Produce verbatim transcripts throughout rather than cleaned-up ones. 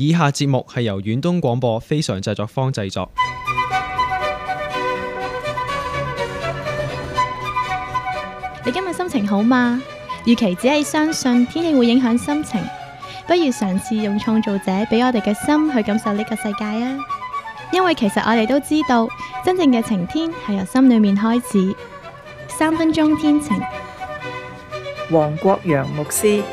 以下節目係由遠東廣播非常製作坊製作。 你今日心情好嗎？與其只係相信天氣會影響心情，不如嘗試用創造者俾我哋嘅心去感受呢個世界啊！因為其實我哋都知道，真正嘅晴天係由心裏面開始。三分鐘天晴， 黃國陽牧師。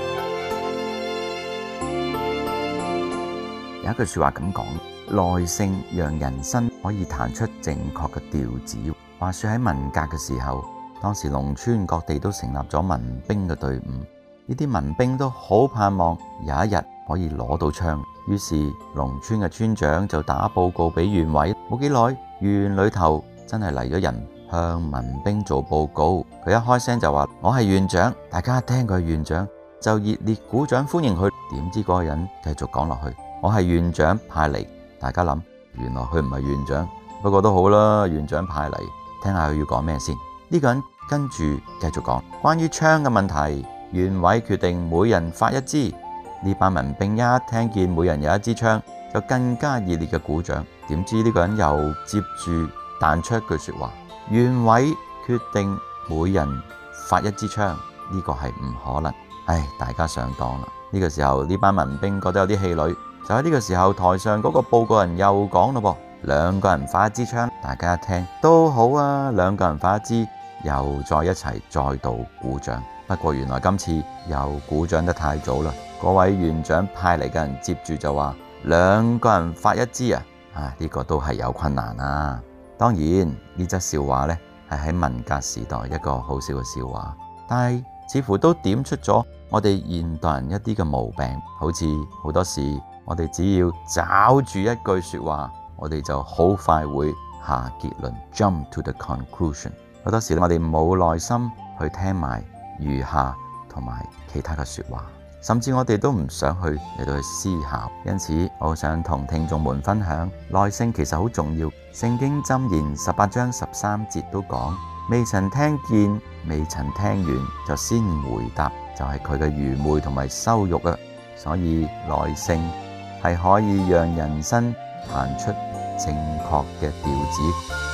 有一句說話咁講，耐性讓人生可以彈出正確嘅調子。話說喺文革嘅時候，當時農村各地都成立咗民兵嘅隊伍，呢啲民兵都好盼望有一日可以攞到槍，於是農村嘅村長就打報告俾縣委。冇幾耐，縣裏頭真係嚟咗人向民兵做報告。佢一開聲就話：我係縣長。大家一聽佢係縣長，就熱烈鼓掌歡迎佢。點知嗰個人繼續講落去：我係縣長派嚟。大家諗，原來佢唔係縣長，不過都好啦，縣長派嚟，聽下佢要講咩先。呢個人跟住繼續講關於槍嘅問題，縣委決定每人發一支。呢班民兵一聽見每人有一支槍，就更加熱烈嘅鼓掌。點知呢個人又接住彈出一句說話：縣委決定每人發一支槍，呢個係唔可能。唉，大家上當啦！呢個時候呢班民兵覺得有啲氣餒，就喺呢個時候台上嗰個報告人又講咯噃：兩個人發一支槍。大家一聽都好啊，兩個人發一支。又再一齊再度鼓掌，不過原來今次又鼓掌得太早啦。嗰位縣長派嚟嘅人接住就話：兩個人發一支啊！啊，呢個都係有困難啊。當然呢則笑話呢係喺文革時代一個好笑嘅笑話，但係似乎都點出咗我哋現代人一啲嘅毛病。好似好多時我哋只要找住一句說話，我哋就好快會下結論 ，jump to the conclusion。好多時我哋冇耐心去聽埋餘下同埋其他嘅說話，甚至我哋都唔想去嚟到去思考。因此我想同聽眾們分享，耐性其實好重要。聖經箴言十八章十三節都講：未曾聽見未曾聽完就先回答，就係佢嘅愚昧同埋羞辱啊！所以耐性係可以讓人生彈出正確嘅調子。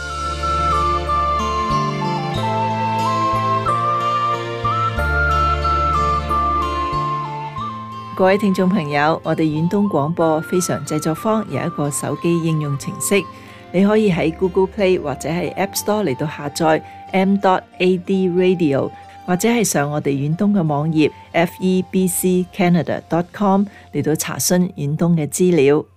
各位聽眾朋友，我哋遠東廣播非常製作坊有一個手機應用程式，你可以喺 Google Play 或者係 App Store 嚟到下載 m dot a d radio， 或者係上我哋遠東嘅網頁 f e b c canada dot com 嚟到查詢遠東嘅資料。